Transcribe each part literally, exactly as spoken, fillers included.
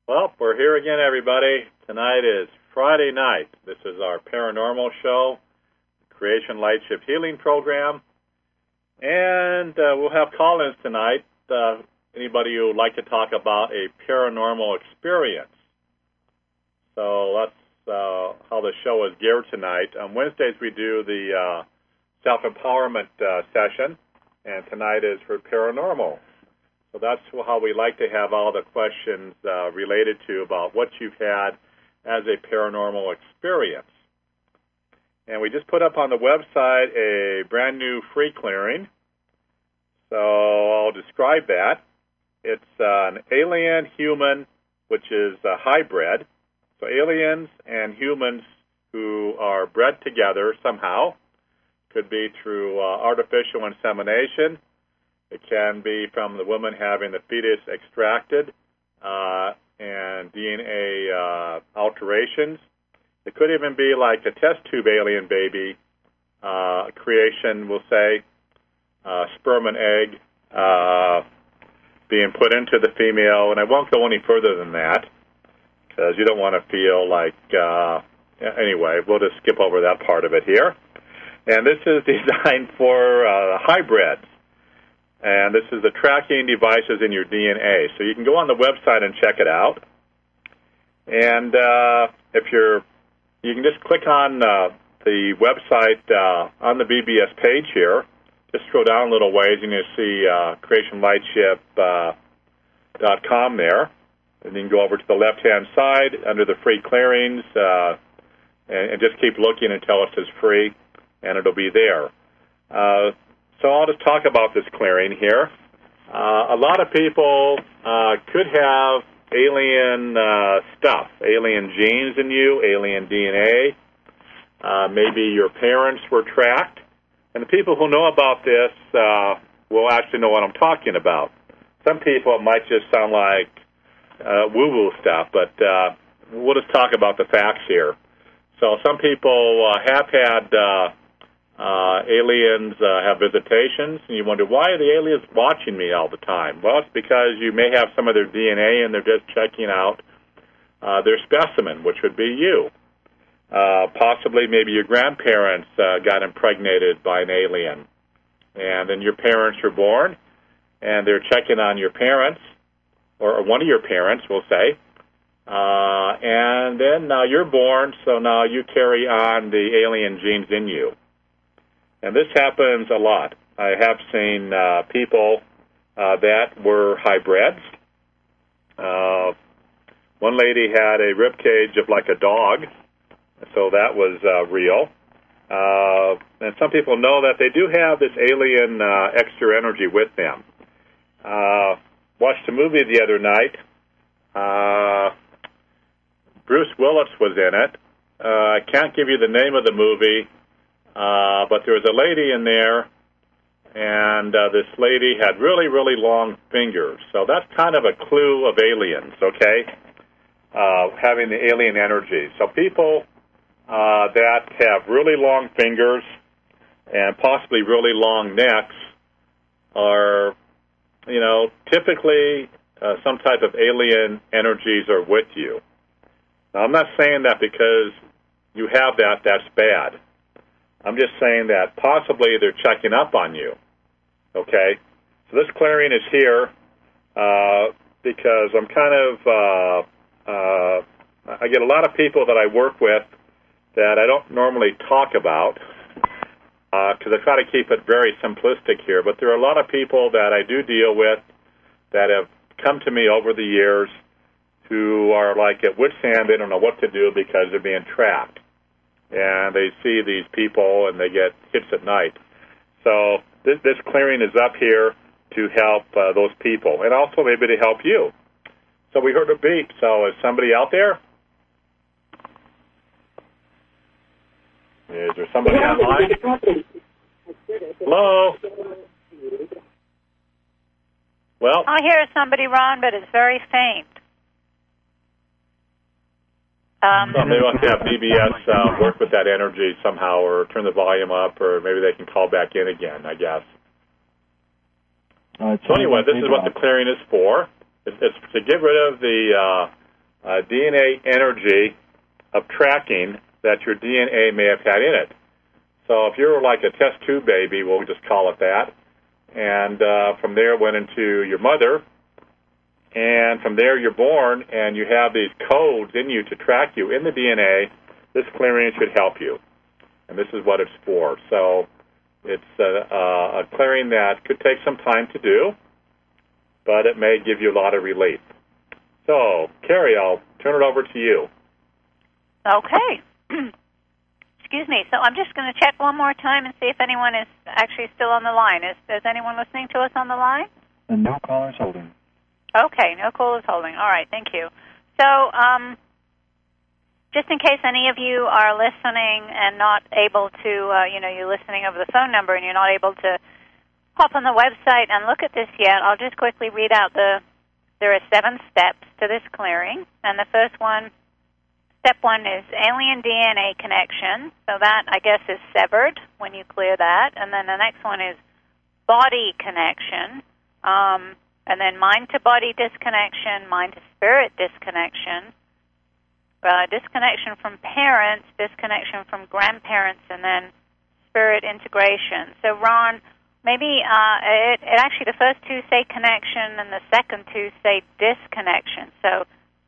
Well, we're here again, everybody. Tonight is Friday night. This is our paranormal show, Creation Light Shift Healing Program. And uh, we'll have call-ins tonight. Uh, anybody who would like to talk about a paranormal experience. So that's uh, how the show is geared tonight. On Wednesdays, we do the uh, self-empowerment uh, session, and tonight is for paranormal. So that's how we like to have all the questions uh, related to about what you've had as a paranormal experience. And we just put up on the website a brand new free clearing. So I'll describe that. It's uh, an alien-human, which is a hybrid. So aliens and humans who are bred together somehow. Could be through uh, artificial insemination. It can be from the woman having the fetus extracted uh, and D N A uh, alterations. It could even be like a test tube alien baby uh, creation, we'll say, uh, sperm and egg uh, being put into the female. And I won't go any further than that because you don't want to feel like, uh, anyway, we'll just skip over that part of it here. And this is designed for uh, hybrids. And this is the tracking devices in your D N A. So you can go on the website and check it out. And uh, if you're, you can just click on uh, the website uh, on the B B S page here. Just scroll down a little ways and you'll see uh, creation lightship dot com there. And you can go over to the left-hand side under the free clearings uh, and, and just keep looking until it says free, and it'll be there. Uh, So I'll just talk about this clearing here. Uh, a lot of people uh, could have alien uh, stuff, alien genes in you, alien D N A. Uh, maybe your parents were tracked. And the people who know about this uh, will actually know what I'm talking about. Some people, it might just sound like uh, woo-woo stuff, but uh, we'll just talk about the facts here. So some people uh, have had... Uh, Uh, aliens uh, have visitations, and you wonder, why are the aliens watching me all the time? Well, it's because you may have some of their D N A, and they're just checking out uh, their specimen, which would be you. Uh, possibly maybe your grandparents uh, got impregnated by an alien, and then your parents were born, and they're checking on your parents, or one of your parents, we'll say, uh, and then now you're born, so now you carry on the alien genes in you. And this happens a lot. I have seen uh, people uh, that were hybrids. Uh, one lady had a rib cage of like a dog, so that was uh, real. Uh, and some people know that they do have this alien uh, extra energy with them. Uh, watched a movie the other night. Uh, Bruce Willis was in it. Uh, I can't give you the name of the movie. Uh, but there was a lady in there, and uh, this lady had really, really long fingers. So that's kind of a clue of aliens, okay, uh, having the alien energy. So people uh, that have really long fingers and possibly really long necks are, you know, typically uh, some type of alien energies are with you. Now, I'm not saying that because you have that, that's bad. I'm just saying that possibly they're checking up on you, okay? So this clearing is here uh, because I'm kind of, uh, uh, I get a lot of people that I work with that I don't normally talk about because uh, I try to keep it very simplistic here, but there are a lot of people that I do deal with that have come to me over the years who are like at wit's end. They don't know what to do because they're being trapped. And they see these people, and they get hits at night. So this, this clearing is up here to help uh, those people, and also maybe to help you. So we heard a beep. So is somebody out there? Is there somebody online? Hello? Well, I hear somebody, Ron, but it's very faint. Um, so maybe we'll have B B S uh, work with that energy somehow, or turn the volume up, or maybe they can call back in again, I guess. Uh, so anyway, this is what the clearing is for. It's, it's to get rid of the uh, uh, D N A energy of tracking that your D N A may have had in it. So if you're like a test tube baby, we'll just call it that, and uh, from there it went into your mother, and from there you're born, and you have these codes in you to track you in the D N A, this clearing should help you, and this is what it's for. So it's a, a clearing that could take some time to do, but it may give you a lot of relief. So, Carrie, I'll turn it over to you. Okay. Excuse me. So I'm just going to check one more time and see if anyone is actually still on the line. Is, is anyone listening to us on the line? And no callers holding. Okay, no callers holding. All right, thank you. So um, just in case any of you are listening and not able to, uh, you know, you're listening over the phone number and you're not able to hop on the website and look at this yet, I'll just quickly read out the, there are seven steps to this clearing. And the first one, step one is alien D N A connection. So that, I guess, is severed when you clear that. And then the next one is body connection. Um, and then mind-to-body disconnection, mind-to-spirit disconnection, uh, disconnection from parents, disconnection from grandparents, and then spirit integration. So, Ron, maybe uh, it, it actually, the first two say connection and the second two say disconnection. So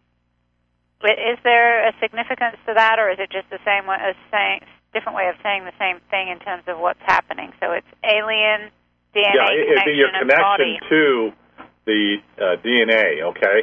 is there a significance to that, or is it just the same way as saying, different way of saying the same thing in terms of what's happening? So it's alien D N A yeah, connection it'd be your and connection body. to the uh, D N A. Okay.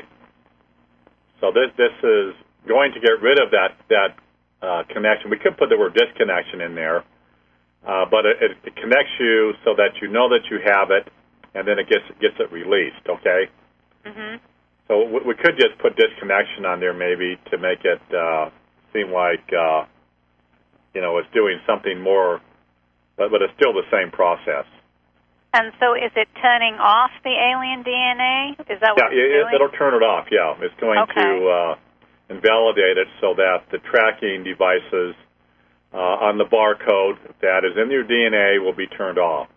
So this this is going to get rid of that that uh, connection. We could put the word disconnection in there, uh, but it, it, it connects you so that you know that you have it, and then it gets gets it released. Okay. Mm-hmm. So we could just put disconnection on there maybe to make it uh, seem like, uh, you know, it's doing something more, but, but it's still the same process. And so is it turning off the alien D N A? Is that what yeah, it's it, doing? it'll turn it off, yeah. It's going okay. to uh, invalidate it so that the tracking devices uh, on the barcode that is in your D N A will be turned off.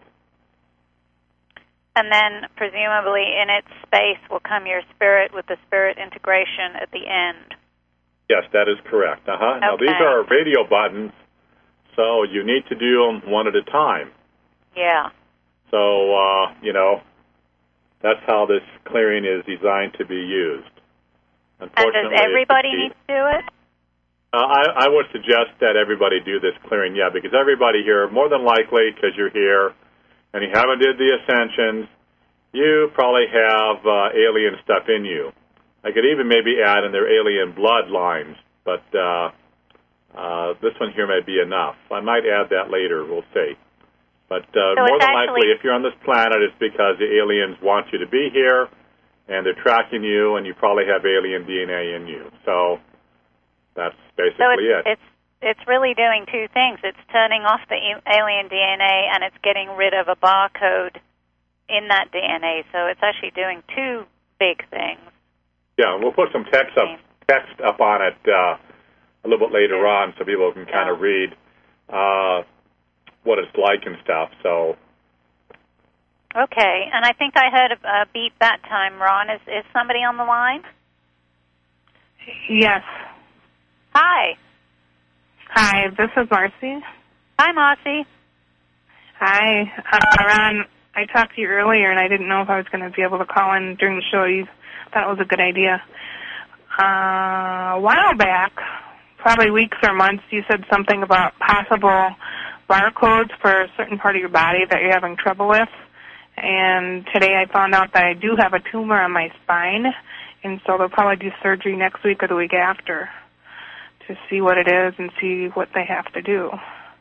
And then, presumably, in its space will come your spirit with the spirit integration at the end. Yes, that is correct. Uh-huh. Okay. Now, these are radio buttons, so you need to do them one at a time. Yeah. So, uh, you know, that's how this clearing is designed to be used. And does everybody need to do it? Uh, I, I would suggest that everybody do this clearing, yeah, because everybody here, more than likely, because you're here, and you haven't did the ascensions, you probably have uh, alien stuff in you. I could even maybe add in their alien bloodlines, but uh, uh, this one here may be enough. I might add that later, we'll see. But uh, so more than actually, likely, if you're on this planet, it's because the aliens want you to be here, and they're tracking you, and you probably have alien D N A in you. So that's basically so it's, it. It's It's really doing two things. It's turning off the alien D N A, and it's getting rid of a barcode in that D N A. So it's actually doing two big things. Yeah, we'll put some text up text up on it uh, a little bit later on so people can kind yeah. of read uh, what it's like and stuff. So. Okay, and I think I heard a, a beep that time, Ron. Is, is somebody on the line? Yes. Hi. Hi, this is Marcy. Hi, Marcy. Hi. Uh, Ron, I talked to you earlier, and I didn't know if I was going to be able to call in during the show. You thought it was a good idea. Uh, a while back, probably weeks or months, you said something about possible barcodes for a certain part of your body that you're having trouble with. And today I found out that I do have a tumor on my spine, and so they'll probably do surgery next week or the week after to see what it is and see what they have to do.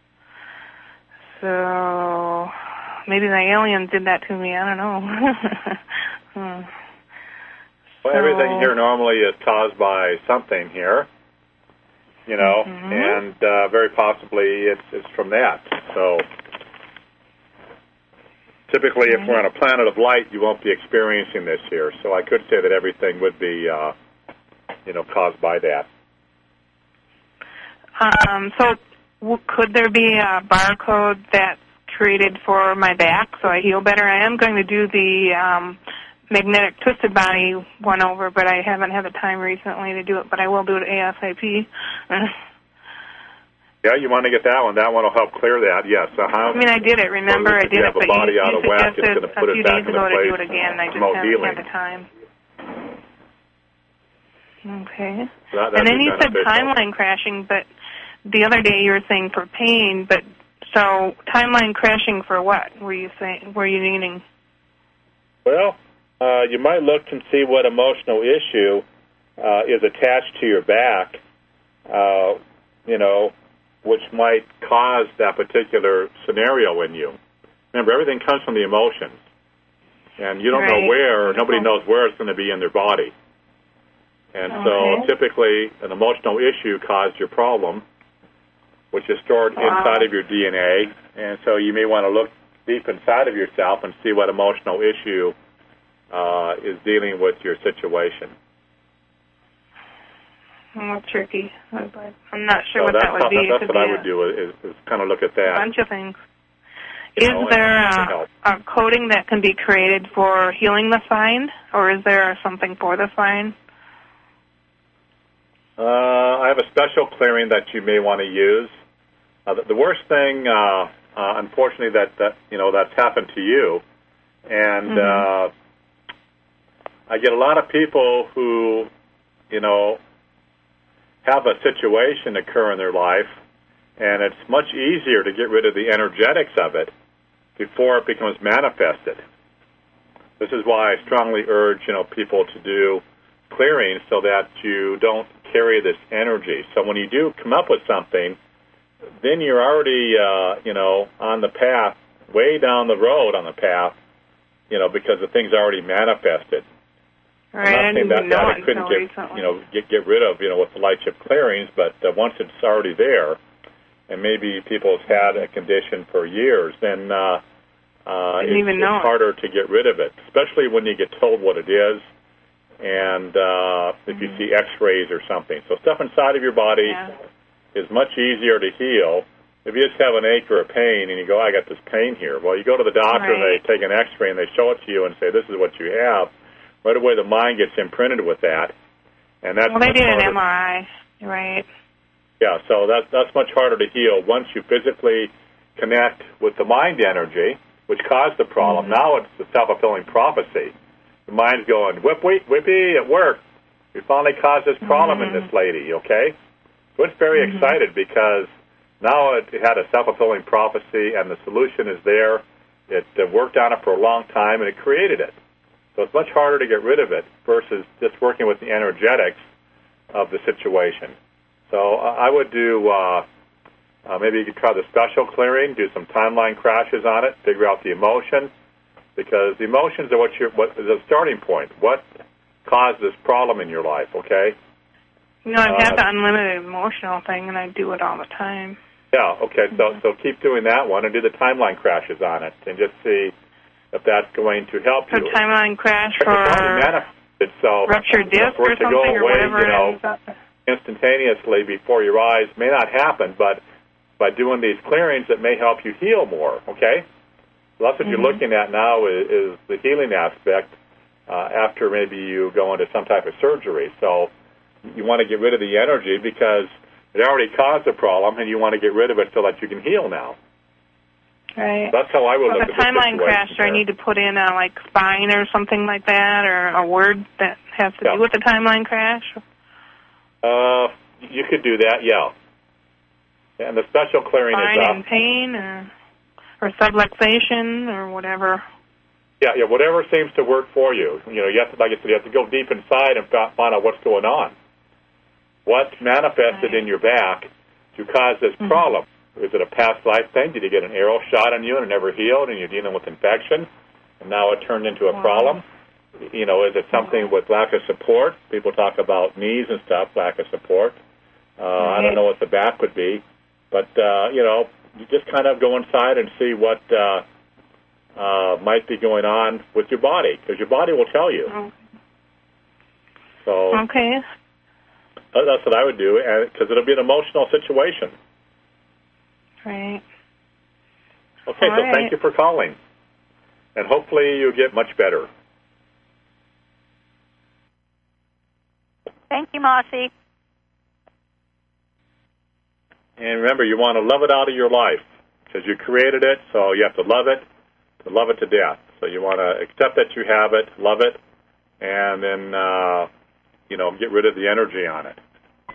So maybe the aliens did that to me. I don't know. hmm. Well, so, everything here normally is caused by something here, you know, mm-hmm. and uh, very possibly it's, it's from that. So typically, mm-hmm. if we're on a planet of light, you won't be experiencing this here. So I could say that everything would be, uh, you know, caused by that. Um, so w- could there be a barcode that's created for my back so I heal better? I am going to do the um, magnetic twisted body one over, but I haven't had the time recently to do it, but I will do it ASAP. Yeah, you want to get that one. That one will help clear that, yes. Uh-huh. I mean, I did it, remember? Well, I did it, but body you, out you of whack, suggested it's put a few it back days into ago to place do it again, and I just haven't healing. had the time. Okay. So that, and then you said beneficial. timeline crashing, but the other day you were saying for pain, but so timeline crashing for what were you saying? Were you meaning? Well, uh, you might look and see what emotional issue uh, is attached to your back, uh, you know, which might cause that particular scenario in you. Remember, everything comes from the emotions, and you don't right. know where, or nobody knows where it's going to be in their body. And okay. so typically an emotional issue caused your problem, which is stored wow. inside of your D N A, and so you may want to look deep inside of yourself and see what emotional issue uh, is dealing with your situation. Well, tricky. I'm not sure so what that would how, be. That's what be I would do is, is kind of look at that. A bunch of things. You is know, there a, a coating that can be created for healing the spine, or is there something for the spine? Uh, I have a special clearing that you may want to use. Uh, the, the worst thing, uh, uh, unfortunately, that, that you know that's happened to you, and mm-hmm. uh, I get a lot of people who, you know, have a situation occur in their life, and it's much easier to get rid of the energetics of it before it becomes manifested. This is why I strongly urge, you know, people to do clearing so that you don't carry this energy. So when you do come up with something, then you're already, uh, you know, on the path, way down the road on the path, you know, because the thing's already manifested. Right, I'm not saying that, that I couldn't get, recently. you know, get get rid of, you know, with the light chip clearings, but uh, once it's already there, and maybe people have had a condition for years, then uh, uh, it's, even know it's harder to get rid of it, especially when you get told what it is, and uh, if you see X-rays or something. So stuff inside of your body yeah. is much easier to heal. If you just have an ache or a pain and you go, I got this pain here, well, you go to the doctor right. and they take an X-ray and they show it to you and say, this is what you have. Right away, the mind gets imprinted with that, and that's well, they much did harder. an M R I, right? Yeah, so that's that's much harder to heal once you physically connect with the mind energy, which caused the problem. Mm-hmm. Now it's the self-fulfilling prophecy. The mind's going, whip, whip, whippy, it worked. We finally caused this problem mm-hmm. in this lady, okay? So it's very mm-hmm. excited because now it had a self-fulfilling prophecy, and the solution is there. It uh, worked on it for a long time, and it created it. So it's much harder to get rid of it versus just working with the energetics of the situation. So uh, I would do, uh, uh, maybe you could try the special clearing, do some timeline crashes on it, figure out the emotion, because the emotions are what, you're, what is the starting point. What caused this problem in your life, okay? You know, I've uh, had the unlimited emotional thing, and I do it all the time. Yeah, okay, mm-hmm. so so keep doing that one and do the timeline crashes on it and just see if that's going to help so you. So timeline crash for itself, ruptured disc for or it to something go or away, whatever you know, it is. instantaneously before your eyes may not happen, but by doing these clearings, it may help you heal more, okay? So that's what mm-hmm. you're looking at now is, is the healing aspect uh, after maybe you go into some type of surgery. So you want to get rid of the energy because it already caused the problem, and you want to get rid of it so that you can heal now. Right. That's how I would well, look the at the timeline crash, do I need to put in a, like, spine or something like that, or a word that has to yeah. do with the timeline crash? Uh, you could do that, yeah. And the special clearing spine is up. and pain, or, or subluxation, or whatever. Yeah, yeah, whatever seems to work for you. You know, you have to, like I said, you have to go deep inside and find out what's going on. What's manifested right. in your back to cause this mm-hmm. problem? Is it a past life thing? Did you get an arrow shot on you and it never healed and you're dealing with infection and now it turned into a wow. problem? You know, is it something wow. with lack of support? People talk about knees and stuff, lack of support. Uh, right. I don't know what the back would be. But, uh, you know, you just kind of go inside and see what uh, uh, might be going on with your body because your body will tell you. Okay. So okay. That's what I would do because it'll be an emotional situation. Right. Okay, All so right. thank you for calling. And hopefully you'll get much better. Thank you, Marcy. And remember, you want to love it out of your life because you created it, so you have to love it, to love it to death. So you want to accept that you have it, love it, and then, uh, you know, get rid of the energy on it.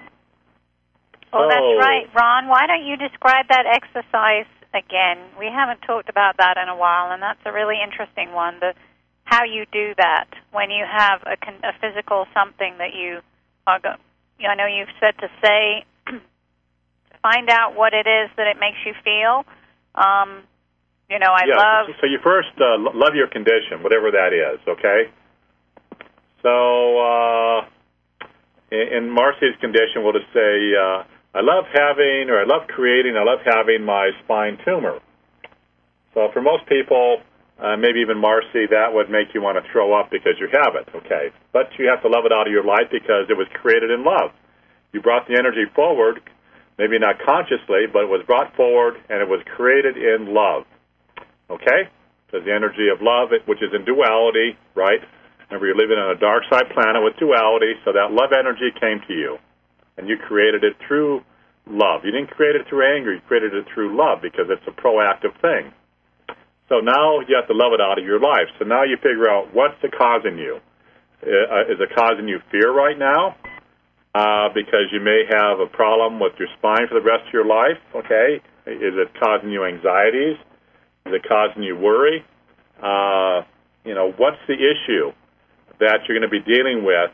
Oh, so, that's right. Ron, why don't you describe that exercise again? We haven't talked about that in a while, and that's a really interesting one, the, how you do that when you have a, a physical something that you are going. I know you've said to say, find out what it is that it makes you feel. Um, you know, I yeah, love... So you first uh, love your condition, whatever that is, okay? So uh, in, in Marcy's condition, we'll just say, uh, I love having, or I love creating, I love having my spine tumor. So for most people, uh, maybe even Marcy, that would make you want to throw up because you have it, okay? But you have to love it out of your life because it was created in love. You brought the energy forward, maybe not consciously, but it was brought forward and it was created in love. Okay? Because the energy of love, which is in duality, right? Remember, you're living on a dark side planet with duality, so that love energy came to you. And you created it through love. You didn't create it through anger, you created it through love because it's a proactive thing. So now you have to love it out of your life. So now you figure out what's it causing you. Uh, is it causing you fear right now? Uh, because you may have a problem with your spine for the rest of your life, okay? Is it causing you anxieties? Is it causing you worry? Uh, you know, what's the issue that you're going to be dealing with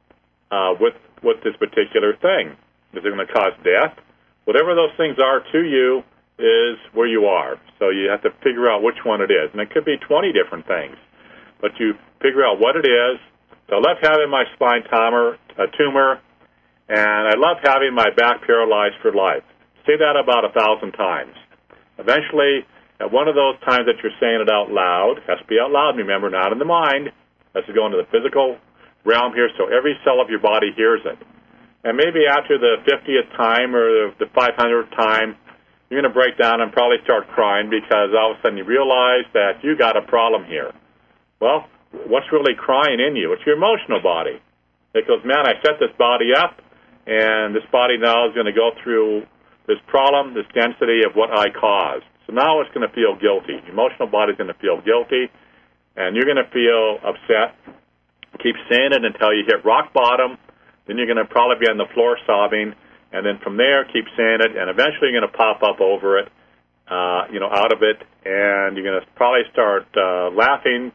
uh, with with this particular thing? Is it going to cause death? Whatever those things are to you is where you are. So you have to figure out which one it is. And it could be twenty different things. But you figure out what it is. So I love having my spine tumor, a tumor, and I love having my back paralyzed for life. Say that about a thousand times. Eventually, at one of those times that you're saying it out loud, has to be out loud, remember, not in the mind, has to go into the physical realm here so every cell of your body hears it. And maybe after the fiftieth time or the five hundredth time, you're going to break down and probably start crying because all of a sudden you realize that you got a problem here. Well, what's really crying in you? It's your emotional body. It goes, man, I set this body up, and this body now is going to go through this problem, this density of what I caused. So now it's going to feel guilty. The emotional body is going to feel guilty, and you're going to feel upset. Keep saying it until you hit rock bottom. Then you're going to probably be on the floor sobbing, and then from there, keep saying it, and eventually you're going to pop up over it, uh, you know, out of it, and you're going to probably start uh, laughing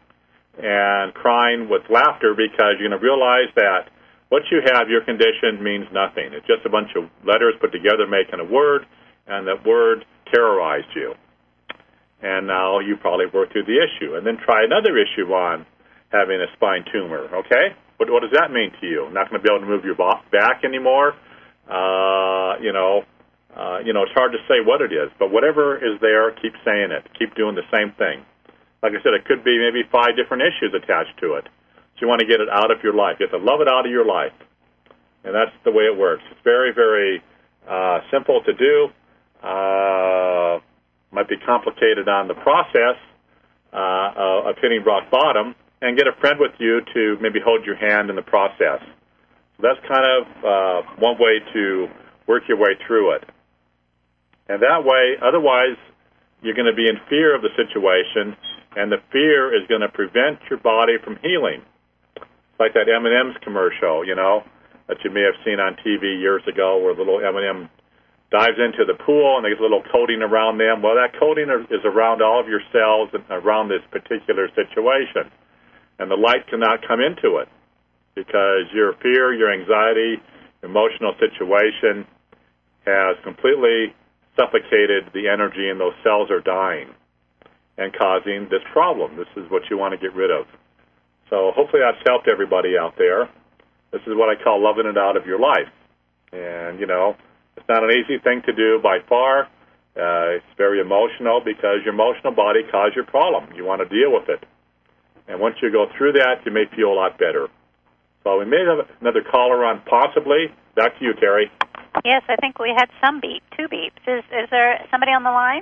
and crying with laughter because you're going to realize that what you have, your condition, means nothing. It's just a bunch of letters put together making a word, and that word terrorized you. And now you probably work through the issue. And then try another issue on having a spine tumor, okay? What, what does that mean to you? Not going to be able to move your back anymore? Uh, you know, uh, you know, it's hard to say what it is, but whatever is there, keep saying it. Keep doing the same thing. Like I said, it could be maybe five different issues attached to it. So you want to get it out of your life. You have to love it out of your life. And that's the way it works. It's very, very uh, simple to do. Uh, might be complicated on the process uh, of hitting rock bottom, and get a friend with you to maybe hold your hand in the process. So that's kind of uh, one way to work your way through it. And that way, otherwise, you're going to be in fear of the situation, and the fear is going to prevent your body from healing. It's like that M and M's commercial, you know, that you may have seen on T V years ago where the little M and M dives into the pool and there's a little coating around them. Well, that coating is around all of your cells and around this particular situation. And the light cannot come into it because your fear, your anxiety, emotional situation has completely suffocated the energy, and those cells are dying and causing this problem. This is what you want to get rid of. So hopefully that's helped everybody out there. This is what I call loving it out of your life. And, you know, it's not an easy thing to do by far. Uh, it's very emotional because your emotional body caused your problem. You want to deal with it. And once you go through that, you may feel a lot better. So we may have another caller on, possibly. Back to you, Terry. Yes, I think we had some beep, two beeps. Is is there somebody on the line?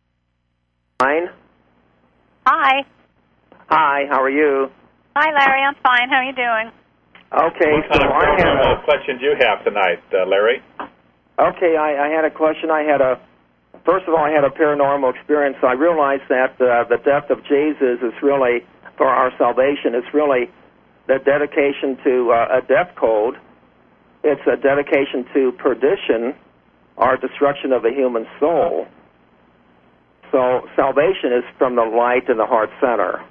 Fine. Hi. Hi, how are you? Hi, Larry. I'm fine. How are you doing? Okay, what so kind of I had paranormal a, questions you have tonight, uh, Larry? okay, I, I had a question. I had a first of all, I had a paranormal experience. I realized that uh, the death of Jesus is really for our salvation. It's really the dedication to uh, a death code. It's a dedication to perdition, or destruction of the human soul. So salvation is from the light in the heart center.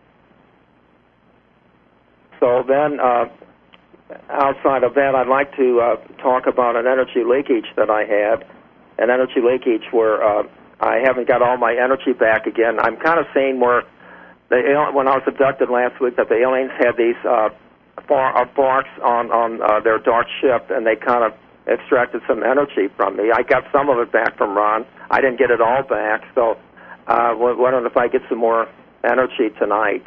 So then, uh, outside of that, I'd like to uh, talk about an energy leakage that I had, an energy leakage where uh, I haven't got all my energy back again. I'm kind of seeing where, the, when I was abducted last week, that the aliens had these uh, far, uh, forks on, on uh, their dark ship, and they kind of extracted some energy from me. I got some of it back from Ron. I didn't get it all back, so uh, wondering if I get some more energy tonight.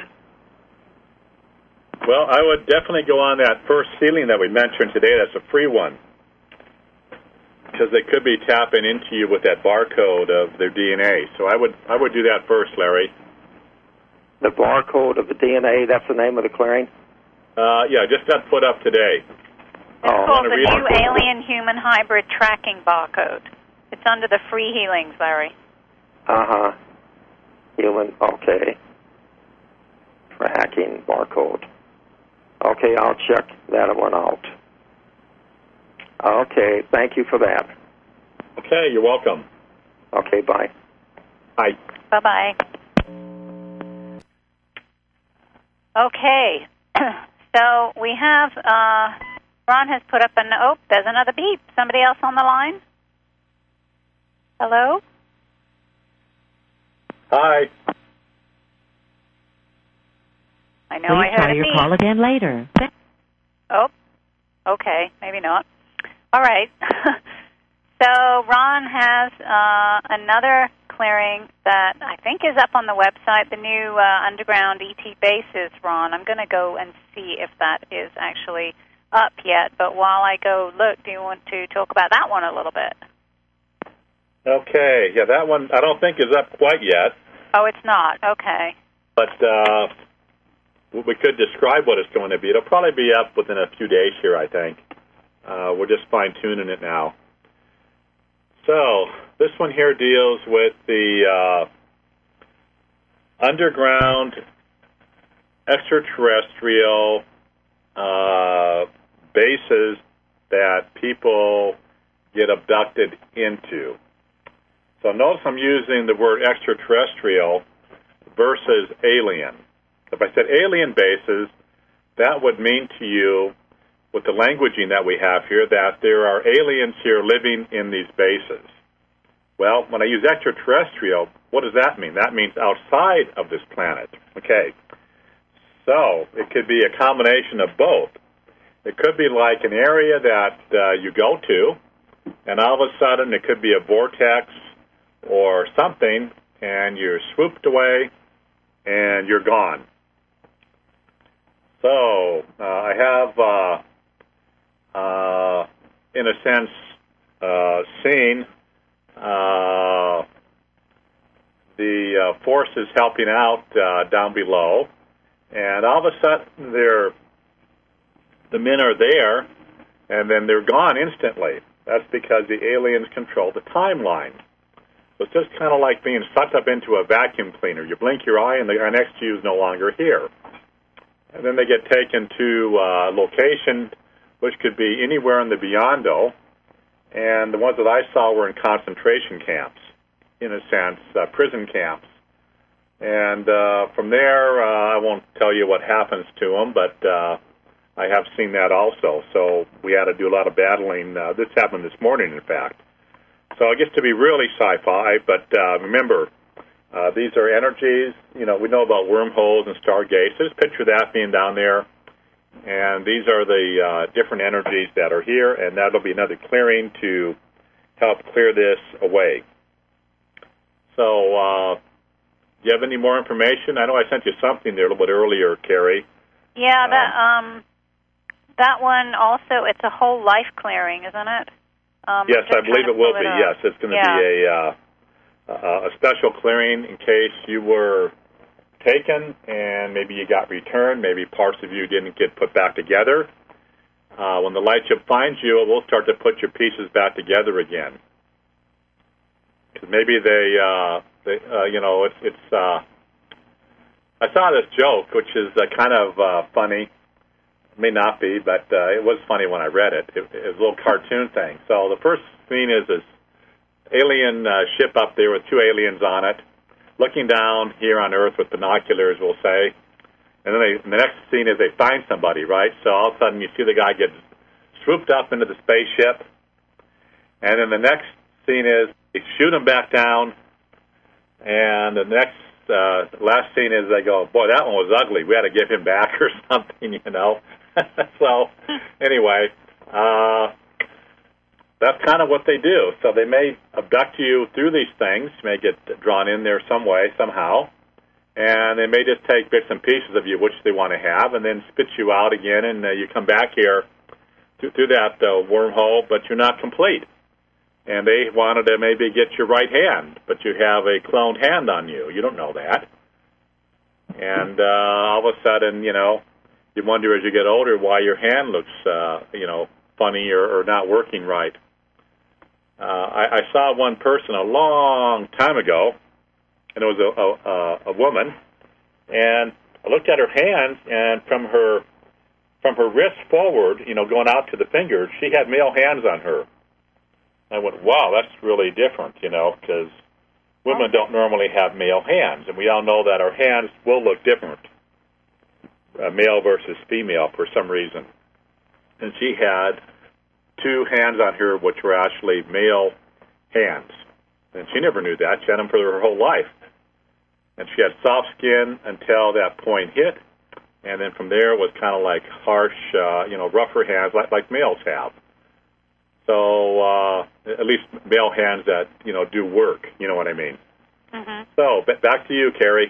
Well, I would definitely go on that first healing that we mentioned today. That's a free one, because they could be tapping into you with that barcode of their D N A. So I would I would do that first, Larry. The barcode of the D N A, that's the name of the clearing? Uh, yeah, just got put up today. It's Oh. called the new alien-human hybrid tracking barcode. It's under the free healings, Larry. Uh-huh. Human, okay. Tracking barcode. Okay, I'll check that one out. Okay, thank you for that. Okay, you're welcome. Okay, bye. Bye. Bye-bye. Okay, so we have, uh, Ron has put up an, oh, there's another beep. Somebody else on the line? Hello? Hi. I know Please I heard try a your beep. call again later. Oh, okay, maybe not. All right. So Ron has uh, another clearing that I think is up on the website, the new uh, underground E T bases, Ron. I'm going to go and see if that is actually up yet. But while I go look, do you want to talk about that one a little bit? Okay, yeah, that one I don't think is up quite yet. Oh, it's not. Okay. But uh, we could describe what it's going to be. It'll probably be up within a few days here, I think. Uh, we're just fine-tuning it now. So this one here deals with the uh, underground extraterrestrial uh, bases that people get abducted into. So notice I'm using the word extraterrestrial versus alien. If I said alien bases, that would mean to you, with the languaging that we have here, that there are aliens here living in these bases. Well, when I use extraterrestrial, what does that mean? That means outside of this planet. Okay. So it could be a combination of both. It could be like an area that uh, you go to, and all of a sudden it could be a vortex or something, and you're swooped away, and you're gone. So uh, I have, uh, uh, in a sense, uh, seen uh, the uh, forces helping out uh, down below, and all of a sudden they're, the men are there, and then they're gone instantly. That's because the aliens control the timeline. So it's just kind of like being sucked up into a vacuum cleaner. You blink your eye, and the guy next to you is no longer here. And then they get taken to a location, which could be anywhere in the Beyond-O. And the ones that I saw were in concentration camps, in a sense, uh, prison camps. And uh, from there, uh, I won't tell you what happens to them, but uh, I have seen that also. So we had to do a lot of battling. Uh, this happened this morning, in fact. So it gets to be really sci-fi, but uh, remember, uh, these are energies. You know, we know about wormholes and stargates. Just picture that being down there. And these are the uh, different energies that are here, and that'll be another clearing to help clear this away. So, uh, do you have any more information? I know I sent you something there a little bit earlier, Carrie. Yeah, that um, that one also, it's a whole life clearing, isn't it? Um, yes, I believe it will be. It yes, it's going to yeah. be a, uh, a special clearing in case you were taken and maybe you got returned, maybe parts of you didn't get put back together. uh, when the lightship finds you, it will start to put your pieces back together again. Because maybe they, uh, they uh, you know, it's, it's uh, I saw this joke, which is uh, kind of uh, funny. It may not be, but uh, it was funny when I read it. It, it was a little cartoon thing. So the first scene is this alien uh, ship up there with two aliens on it, looking down here on Earth with binoculars, we'll say. And then they, and the next scene is they find somebody, right? So all of a sudden you see the guy get swooped up into the spaceship. And then the next scene is they shoot him back down. And the next, uh, last scene is they go, boy, that one was ugly. We had to give him back or something, you know. So anyway, uh, that's kind of what they do. So they may abduct you through these things. You may get drawn in there some way, somehow. And they may just take bits and pieces of you, which they want to have, and then spit you out again, and uh, you come back here to, through that uh, wormhole, but you're not complete. And they wanted to maybe get your right hand, but you have a cloned hand on you. You don't know that. And uh, all of a sudden, you know, you wonder as you get older why your hand looks, uh, you know, funny or, or not working right. Uh, I, I saw one person a long time ago, and it was a, a, a woman, and I looked at her hands, and from her from her wrist forward, you know, going out to the fingers, she had male hands on her. I went, wow, that's really different, you know, because women don't normally have male hands, and we all know that our hands will look different, uh, male versus female, for some reason. And she had two hands on her which were actually male hands, and she never knew that. She had them for her whole life. And she had soft skin until that point hit, and then from there it was kind of like harsh, uh, you know, rougher hands like, like males have. So uh, at least male hands that, you know, do work, you know what I mean. Mm-hmm. So b- back to you, Carrie.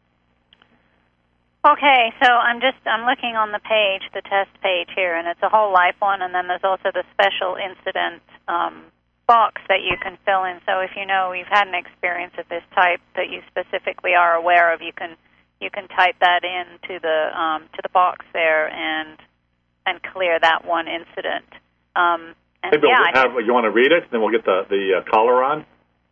Okay, so I'm just, I'm looking on the page, the test page here, and it's a whole life one, and then there's also the special incident um box that you can fill in. So if you know you've had an experience of this type that you specifically are aware of, you can you can type that in to the um, to the box there and and clear that one incident. Um, and hey, Bill, yeah, have, you want to read it? Then we'll get the the uh, caller on.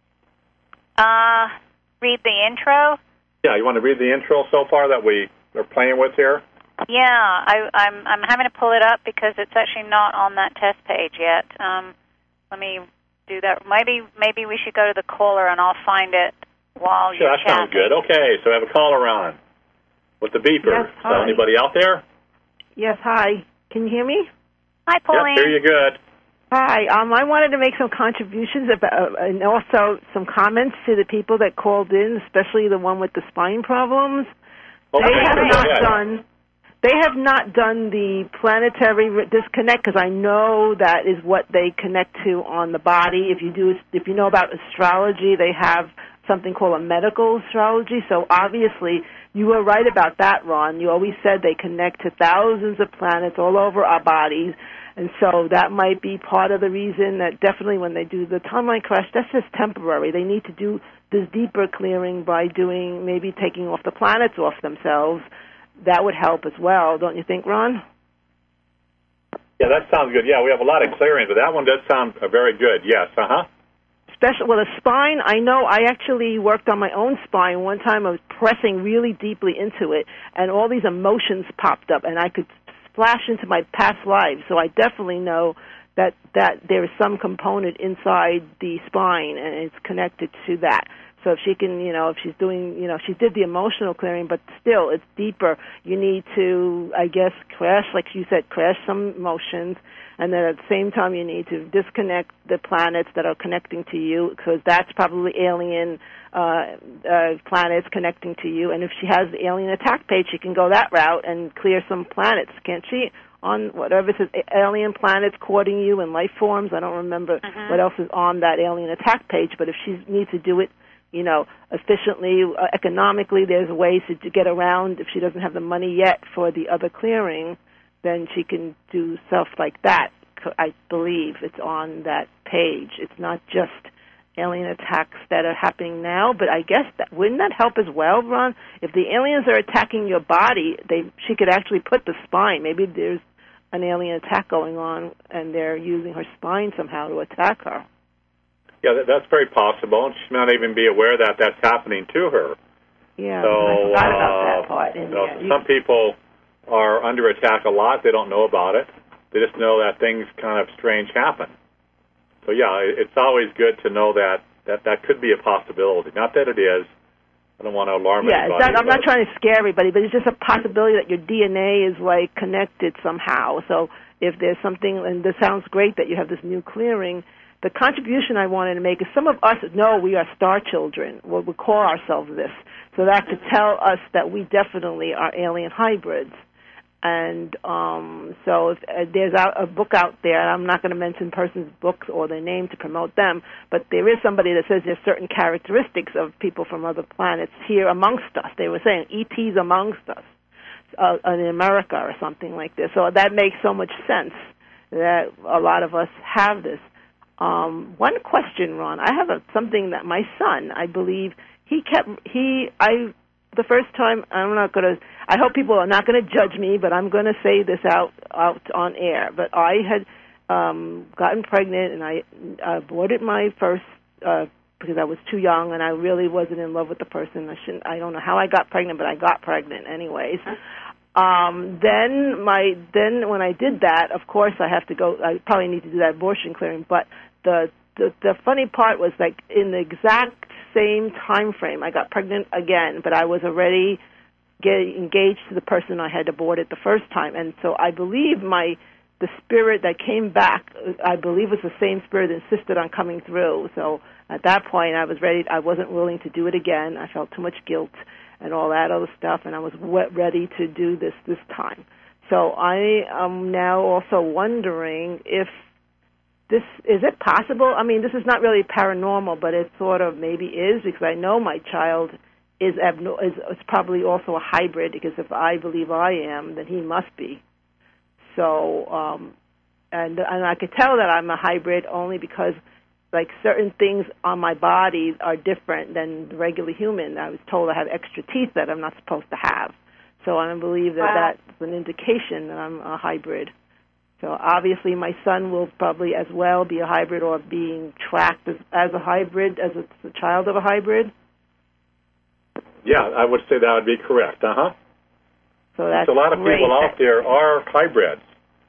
Uh, read the intro. Yeah, you want to read the intro so far that we are playing with here? Yeah, I, I'm I'm having to pull it up because it's actually not on that test page yet. Um, let me. do that. Maybe maybe we should go to the caller and I'll find it while sure, you're that chatting. Sounds good. Okay, so I have a caller on with the beeper. Yes, hi. So anybody out there? Yes, hi. Can you hear me? Hi, Pauline. Yep, hear you good. Hi. Um, I wanted to make some contributions about, uh, and also some comments to the people that called in, especially the one with the spine problems. Okay, they have sure, not go ahead. done. They have not done the planetary disconnect because I know that is what they connect to on the body. If you do, if you know about astrology, they have something called a medical astrology. So obviously, you were right about that, Ron. You always said they connect to thousands of planets all over our bodies, and so that might be part of the reason that definitely when they do the timeline crash, that's just temporary. They need to do this deeper clearing by doing maybe taking off the planets off themselves. That would help as well, don't you think, Ron? Yeah, that sounds good. Yeah, we have a lot of clearing, but that one does sound uh, very good. Yes, uh-huh. Especially, well, the spine, I know I actually worked on my own spine. One time I was pressing really deeply into it, and all these emotions popped up, and I could splash into my past lives. So I definitely know that, that there is some component inside the spine, and it's connected to that. So if she can, you know, if she's doing, you know, she did the emotional clearing, but still it's deeper. You need to, I guess, crash, like you said, crash some emotions, and then at the same time you need to disconnect the planets that are connecting to you, because that's probably alien uh, uh, planets connecting to you. And if she has the alien attack page, she can go that route and clear some planets, can't she? On whatever it says, alien planets courting you and life forms. I don't remember mm-hmm. what else is on that alien attack page, but if she needs to do it, you know, efficiently, uh, economically, there's ways to, to get around. If she doesn't have the money yet for the other clearing, then she can do stuff like that. I believe it's on that page. It's not just alien attacks that are happening now, but I guess that wouldn't that help as well, Ron? If the aliens are attacking your body, they she could actually put the spine. Maybe there's an alien attack going on, and they're using her spine somehow to attack her. Yeah, that, that's very possible. She may not even be aware that that's happening to her. Yeah, so, I forgot uh, about that part. In so there. Some people are under attack a lot. They don't know about it. They just know that things kind of strange happen. So, yeah, it's always good to know that that, that could be a possibility. Not that it is. I don't want to alarm yeah, anybody. Yeah, I'm not trying to scare everybody, but it's just a possibility that your D N A is, like, connected somehow. So if there's something, and this sounds great that you have this new clearing, the contribution I wanted to make is some of us know we are star children. Well, we call ourselves this. So that could tell us that we definitely are alien hybrids. And um, so if, uh, there's a, a book out there, and I'm not going to mention person's books or their name to promote them, but there is somebody that says there's certain characteristics of people from other planets here amongst us. They were saying E Ts amongst us uh, in America or something like this. So that makes so much sense that a lot of us have this. Um, one question, Ron. I have a, something that my son, I believe, he kept, he, I, the first time, I'm not going to, I hope people are not going to judge me, but I'm going to say this out, out on air. But I had um, gotten pregnant, and I aborted my first, uh, because I was too young, and I really wasn't in love with the person. I shouldn't, I don't know how I got pregnant, but I got pregnant anyways. Um, then my, then when I did that, of course I have to go, I probably need to do that abortion clearing, but the, the, the funny part was, like, in the exact same time frame, I got pregnant again, but I was already getting engaged to the person I had aborted the first time. And so I believe my, the spirit that came back, I believe was the same spirit that insisted on coming through. So at that point I was ready, I wasn't willing to do it again. I felt too much guilt and all that other stuff, and I was ready to do this this time. So I am now also wondering if this, is it possible? I mean, this is not really paranormal, but it sort of maybe is, because I know my child is, abno- is, is probably also a hybrid, because if I believe I am, then he must be. So, um, and, and I could tell that I'm a hybrid only because, like, certain things on my body are different than the regular human. I was told I have extra teeth that I'm not supposed to have. So I believe that wow. that's an indication that I'm a hybrid. So obviously my son will probably as well be a hybrid, or being tracked as, as a hybrid, as a, a child of a hybrid. Yeah, I would say that would be correct. Uh-huh. So that's so a lot of great. people out there are hybrids.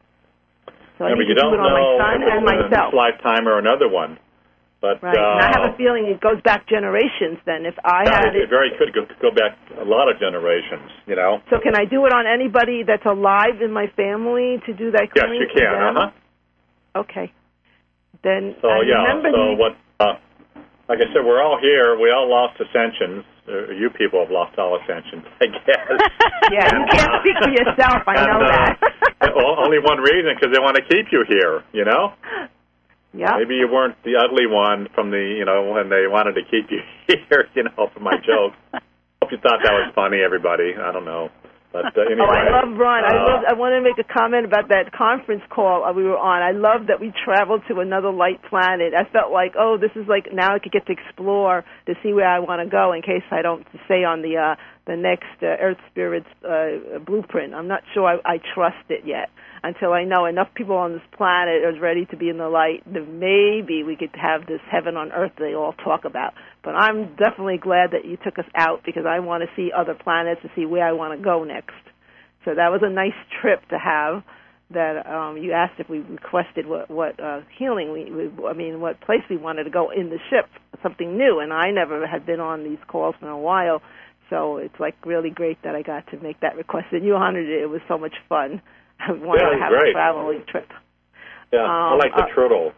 So Remember, I need you to don't do it on know my son if and it's myself. in this lifetime or another one. But, right. Uh, and I have a feeling it goes back generations then. If I yeah, had it, it, it very could go, go back a lot of generations, you know. So can I do it on anybody that's alive in my family to do that Yes, clearing? you can, uh-huh. Okay. Then so, I yeah, remember so he, what, uh, like I said, we're all here. We all lost ascensions. Uh, you people have lost all ascensions, I guess. Yeah, you can't speak for yourself. I know and, uh, that. Only one reason, because they want to keep you here, you know? Yeah. Maybe you weren't the ugly one from the, you know, when they wanted to keep you here, you know, for my joke. Hope you thought that was funny, everybody. I don't know. But uh, anyway. Oh, I love Ron. I uh, love. I want to make a comment about that conference call we were on. I love that we traveled to another light planet. I felt like, oh, this is like, now I could get to explore to see where I want to go in case I don't stay on the uh, the next uh, Earth Spirit's uh, blueprint. I'm not sure I, I trust it yet until I know enough people on this planet are ready to be in the light that maybe we could have this heaven on earth they all talk about. But I'm definitely glad that you took us out, because I want to see other planets to see where I want to go next. So that was a nice trip to have. That um, you asked if we requested what what uh, healing we, we, I mean, what place we wanted to go in the ship, something new. And I never had been on these calls for a while, so it's like really great that I got to make that request. And you honored it. It was so much fun. I wanted yeah, to have great. a traveling trip. Yeah, um, I like the uh, turtle.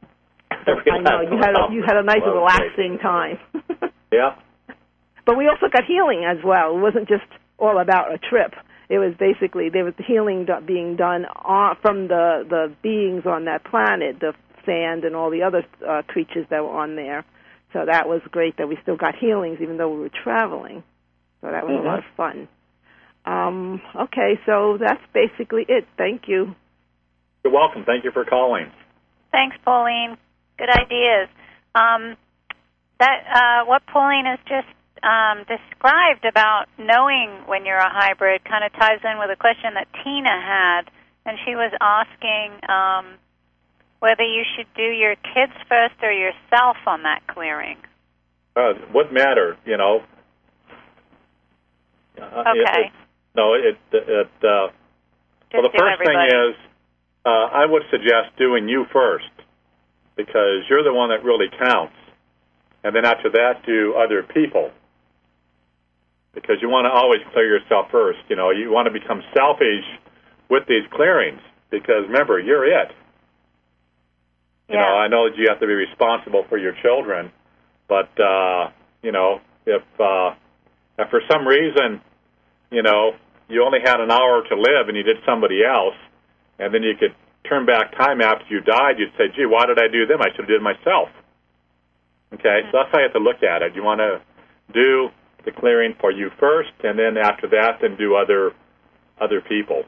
I know you had a, you had a nice well, relaxing time. Yeah. But we also got healing as well. It wasn't just all about a trip. It was basically there was healing do- being done on, from the the beings on that planet, the sand and all the other uh, creatures that were on there. So that was great that we still got healings even though we were traveling. So that was mm-hmm. a lot of fun. Um, okay, so that's basically it. Thank you. You're welcome. Thank you for calling. Thanks, Pauline. Good ideas. Um, that uh, what Pauline has just um, described about knowing when you're a hybrid kind of ties in with a question that Tina had. and she was asking um, whether you should do your kids first or yourself on that clearing. Uh, what matter, you know? Uh, Okay. It, it, no, it. it uh, Just well, the do first everybody. thing is, uh, I would suggest doing you first, because you're the one that really counts, and then after that, do other people, because you want to always clear yourself first. You know, you want to become selfish with these clearings, because remember, you're it. You Yeah. know, I know that you have to be responsible for your children, but uh, you know, if uh, if for some reason, you know, you only had an hour to live and you did somebody else, and then you could turn back time after you died, you'd say, gee, why did I do them? I should have did it myself. Okay, mm-hmm. So that's how you have to look at it. You want to do the clearing for you first, and then after that, then do other other people.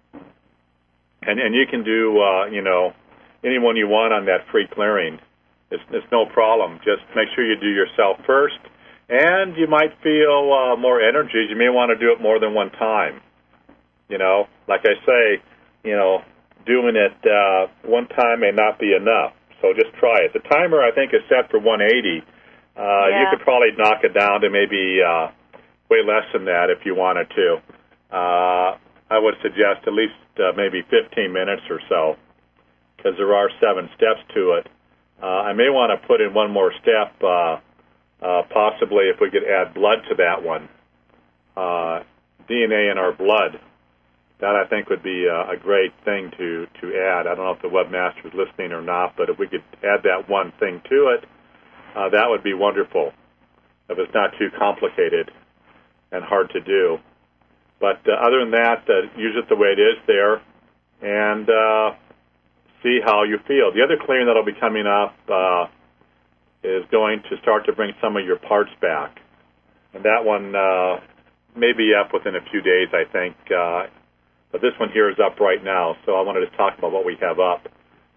And and you can do, uh, you know, anyone you want on that free clearing. It's, it's no problem. Just make sure you do yourself first, and you might feel uh, more energy. You may want to do it more than one time. You know, like I say, you know, doing it uh, one time may not be enough. So just try it. The timer, I think, is set for one eighty. Uh, yeah. You could probably knock it down to maybe uh, way less than that if you wanted to. Uh, I would suggest at least uh, maybe fifteen minutes or so, because there are seven steps to it. Uh, I may want to put in one more step, uh, uh, possibly if we could add blood to that one. Uh, D N A in our blood. That, I think, would be a, a great thing to, to add. I don't know if the webmaster is listening or not, but if we could add that one thing to it, uh, that would be wonderful, if it's not too complicated and hard to do. But uh, other than that, uh, use it the way it is there, and uh, see how you feel. The other clearing that will be coming up uh, is going to start to bring some of your parts back. And that one uh, may be up within a few days, I think. Uh, but this one here is up right now, so I wanted to talk about what we have up.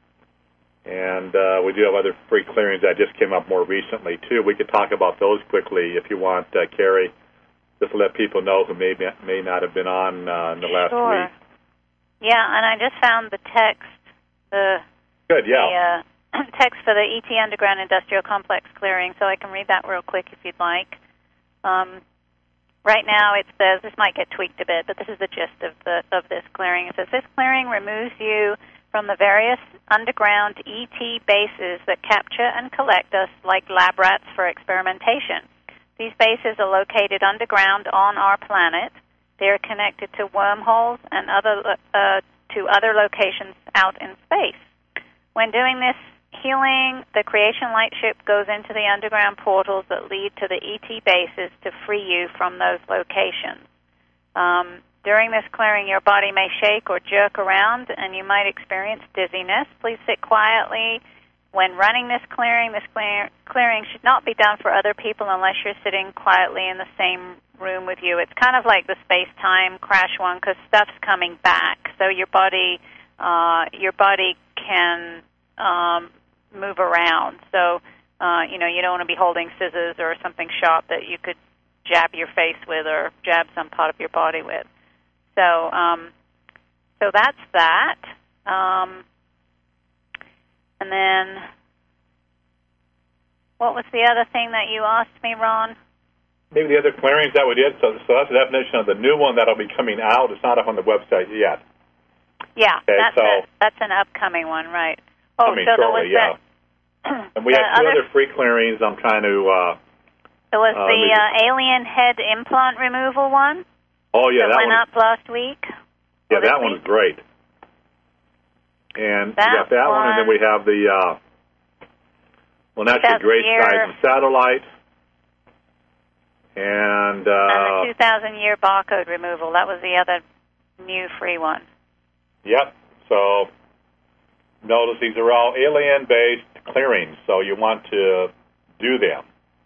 And uh, we do have other free clearings that just came up more recently, too. We could talk about those quickly if you want, uh, Carrie, just to let people know who may, may not have been on uh, in the last sure. week. Yeah, and I just found the text. The, Good, yeah. The uh, text for the E T Underground Industrial Complex clearing, so I can read that real quick if you'd like. Um, right now it says, this might get tweaked a bit, but this is the gist of the of this clearing. It says, this clearing removes you from the various underground E T bases that capture and collect us like lab rats for experimentation. These bases are located underground on our planet. They are connected to wormholes and other uh, to other locations out in space. When doing this healing, the Creation Light Ship goes into the underground portals that lead to the E T bases to free you from those locations. Um, during this clearing, your body may shake or jerk around, and you might experience dizziness. Please sit quietly. When running this clearing, this clear, clearing should not be done for other people unless you're sitting quietly in the same room with you. It's kind of like the space-time crash one, because stuff's coming back, so your body, uh, your body can um, move around. So, uh, you know, you don't want to be holding scissors or something sharp that you could jab your face with or jab some part of your body with. So, um, so that's that. Um, and then, what was the other thing that you asked me, Ron? Maybe the other clearings that we did. So, so that's the definition of the new one that'll be coming out. It's not up on the website yet. Yeah, okay, that's so a, that's an upcoming one, right? Oh, I mean, so shortly, there yeah. was that. And we have two other, other free clearings. I'm trying to. Uh, there was uh, the uh, alien head implant removal one. Oh yeah, that, that went one, up last week. Yeah, that one was great. And that we got that one, one, and then we have the uh, well, actually, Great Skies and Satellite, and uh, and the two thousand year barcode removal. That was the other new free one. Yep. So notice these are all alien-based clearings, so you want to do them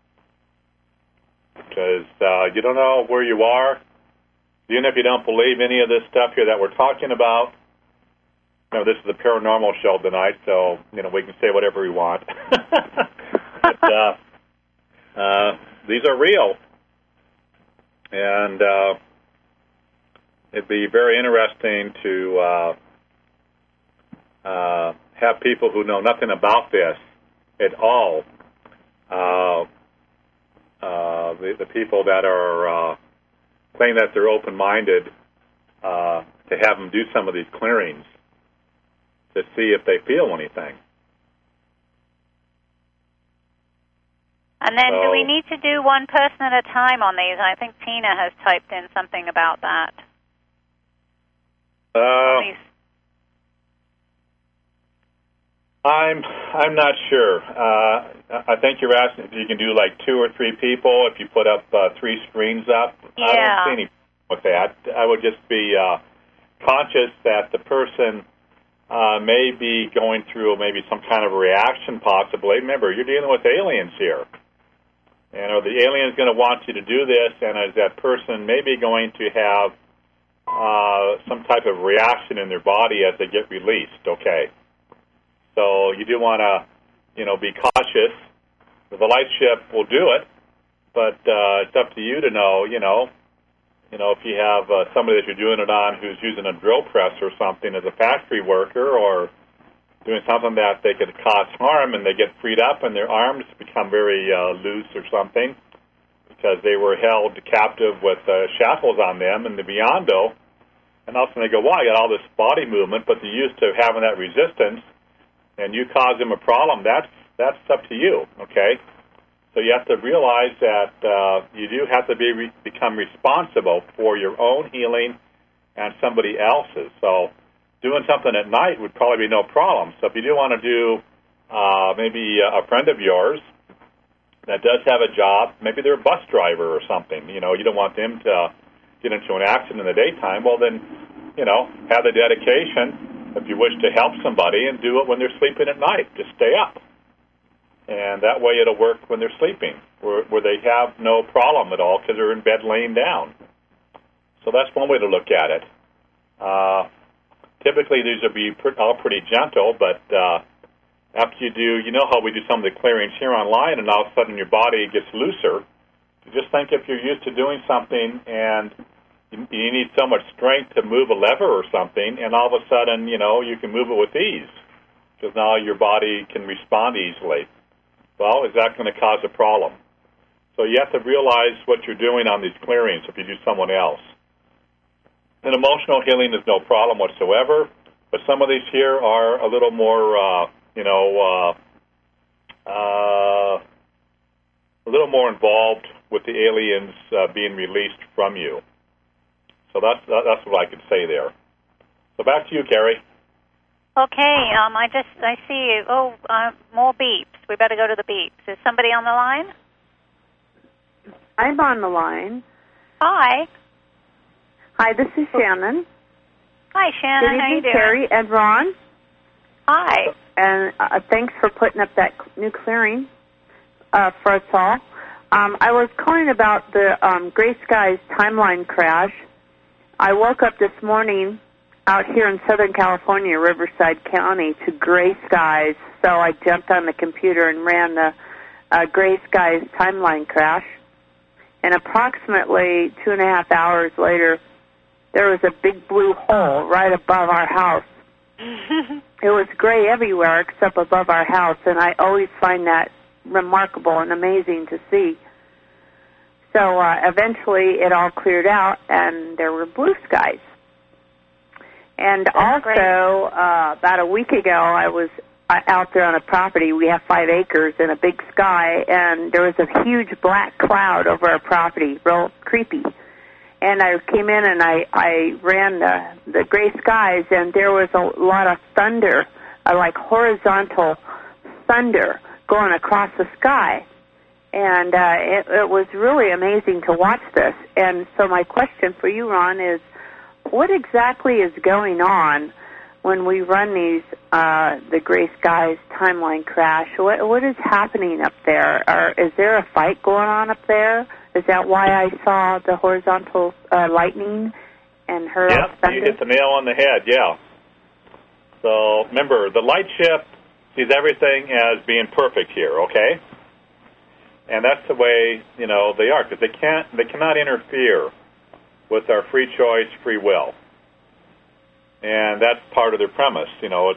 because uh, you don't know where you are. Even if you don't believe any of this stuff here that we're talking about, you know, this is a paranormal show tonight, so, you know, we can say whatever we want. but uh, uh, these are real. And uh, it'd be very interesting to uh, uh, have people who know nothing about this at all, uh, uh, the, the people that are uh, saying that they're open-minded, uh, to have them do some of these clearings to see if they feel anything. And then so, do we need to do one person at a time on these? I think Tina has typed in something about that. Uh, I'm I'm not sure. Uh, I think you're asking if you can do like two or three people, if you put up uh, three screens up. Yeah. I don't see any problem with that. I would just be uh, conscious that the person uh, may be going through maybe some kind of reaction possibly. Remember, you're dealing with aliens here. And are the aliens going to want you to do this, and is that person maybe going to have uh, some type of reaction in their body as they get released, okay? So you do want to, you know, be cautious. The light ship will do it, but uh, it's up to you to know, you know, you know, if you have uh, somebody that you're doing it on who's using a drill press or something as a factory worker, or doing something that they could cause harm, and they get freed up and their arms become very uh, loose or something because they were held captive with uh, shackles on them and the beyond-o. And also they go, wow, I got all this body movement, but they're used to having that resistance, and you cause them a problem. That's that's up to you, okay? So you have to realize that uh, you do have to be re- become responsible for your own healing and somebody else's. So doing something at night would probably be no problem. So if you do want to do uh, maybe a friend of yours that does have a job, maybe they're a bus driver or something, you know, you don't want them to get into an accident in the daytime, well then, you know, have the dedication if you wish to help somebody and do it when they're sleeping at night. Just stay up. And that way it'll work when they're sleeping, where, where they have no problem at all because they're in bed laying down. So that's one way to look at it. Uh, Typically, these will be all pretty gentle, but uh, after you do, you know how we do some of the clearings here online, and all of a sudden your body gets looser. Just think if you're used to doing something and you, you need so much strength to move a lever or something, and all of a sudden, you know, you can move it with ease because now your body can respond easily. Well, is that going to cause a problem? So you have to realize what you're doing on these clearings if you do someone else. And emotional healing is no problem whatsoever, but some of these here are a little more, uh, you know, uh, uh, a little more involved with the aliens uh, being released from you. So that's that's what I could say there. So back to you, Carrie. Okay, um, I just I see oh uh, more beeps. We better go to the beeps. Is somebody on the line? I'm on the line. Hi. Hi, this is Shannon. Hi, Shannon. Good How you evening, doing? Terry and Ron. Hi. And uh, thanks for putting up that new clearing uh, for us all. Um, I was calling about the um, Gray Skies timeline crash. I woke up this morning out here in Southern California, Riverside County, to gray skies, so I jumped on the computer and ran the uh, Gray Skies timeline crash. And approximately two and a half hours later, there was a big blue hole right above our house. It was gray everywhere except above our house, and I always find that remarkable and amazing to see. So uh, eventually it all cleared out, and there were blue skies. And That's also, uh, about a week ago, I was uh, out there on a property. We have five acres and a big sky, and there was a huge black cloud over our property, real creepy. And I came in and I, I ran the, the gray skies, and there was a lot of thunder, uh, like horizontal thunder going across the sky. And uh, it, it was really amazing to watch this. And so my question for you, Ron, is what exactly is going on when we run these, uh, the Gray Skies timeline crash? What, what is happening up there? Or is there a fight going on up there? Is that why I saw the horizontal uh, lightning and heard all Yep, you hit the nail on the head, yeah. So remember, the light ship sees everything as being perfect here, okay? And that's the way, you know, they are, because they can't, they cannot interfere with our free choice, free will. And that's part of their premise, you know, it's just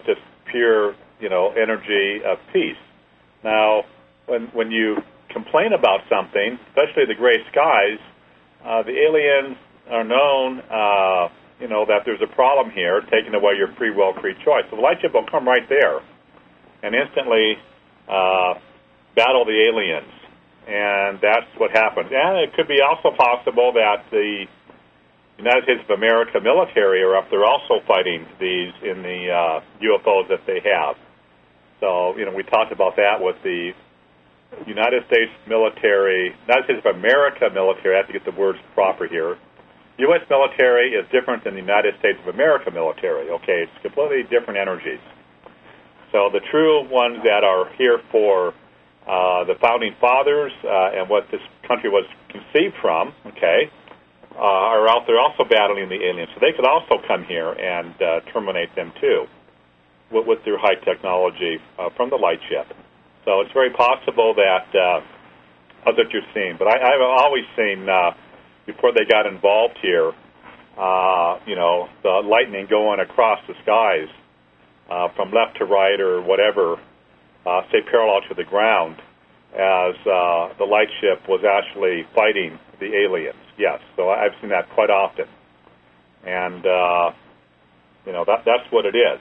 pure, you know, energy of peace. Now, when when you complain about something, especially the gray skies, uh, the aliens are known, uh, you know, that there's a problem here, taking away your free will, free choice. So the light ship will come right there and instantly uh, battle the aliens. And that's what happens. And it could be also possible that the United States of America military are up there also fighting these in the uh, U F Os that they have. So, you know, we talked about that with the United States military, United States of America military, I have to get the words proper here. U S military is different than the United States of America military, okay? It's completely different energies. So the true ones that are here for uh, the Founding Fathers uh, and what this country was conceived from, okay, uh, are out there also battling the aliens. So they could also come here and uh, terminate them too with, with their high technology uh, from the light ship. So it's very possible that uh, that's what you're seeing. But I, I've always seen, uh, before they got involved here, uh, you know, the lightning going across the skies uh, from left to right or whatever, uh, say parallel to the ground, as uh, the light ship was actually fighting the aliens. Yes, so I've seen that quite often. And, uh, you know, that that's what it is.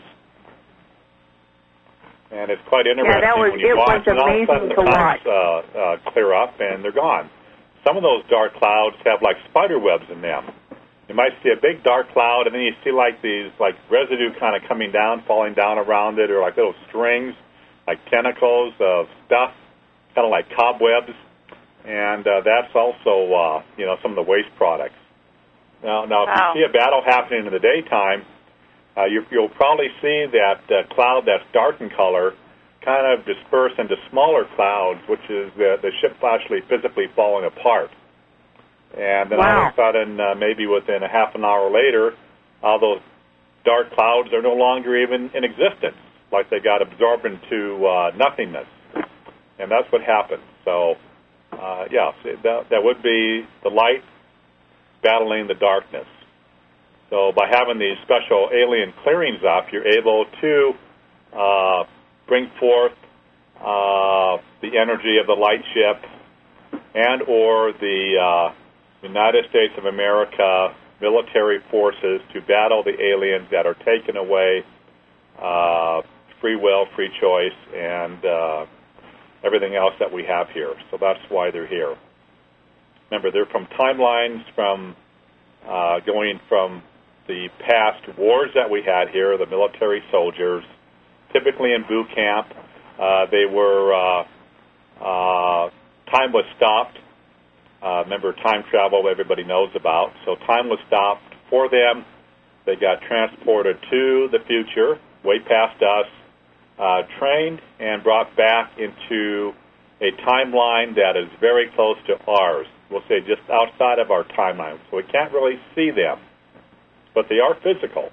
And it's quite interesting yeah, that was, when you it watch, was and all of a sudden amazing the to clouds watch. uh, uh, clear up and they're gone. Some of those dark clouds have like spider webs in them. You might see a big dark cloud, and then you see like these like residue kind of coming down, falling down around it, or like little strings, like tentacles of stuff, kind of like cobwebs. And uh, that's also, uh, you know, some of the waste products. Now, now if wow. you see a battle happening in the daytime, uh, you, you'll probably see that uh, cloud that's dark in color kind of disperse into smaller clouds, which is the, the ship actually physically falling apart. And then wow. all of a sudden, uh, maybe within a half an hour later, all those dark clouds are no longer even in existence, like they got absorbed into uh, nothingness. And that's what happens. So, uh, yeah, that, that would be the light battling the darkness. So by having these special alien clearings up, you're able to uh, bring forth uh, the energy of the light ship and or the uh, United States of America military forces to battle the aliens that are taking away uh, free will, free choice, and uh, everything else that we have here. So that's why they're here. Remember, they're from timelines from uh, going from the past wars that we had here, the military soldiers, typically in boot camp. Uh, they were, uh, uh, time was stopped. Uh, remember, time travel everybody knows about. So time was stopped for them. They got transported to the future, way past us, uh, trained and brought back into a timeline that is very close to ours. We'll say just outside of our timeline. So we can't really see them, but they are physical.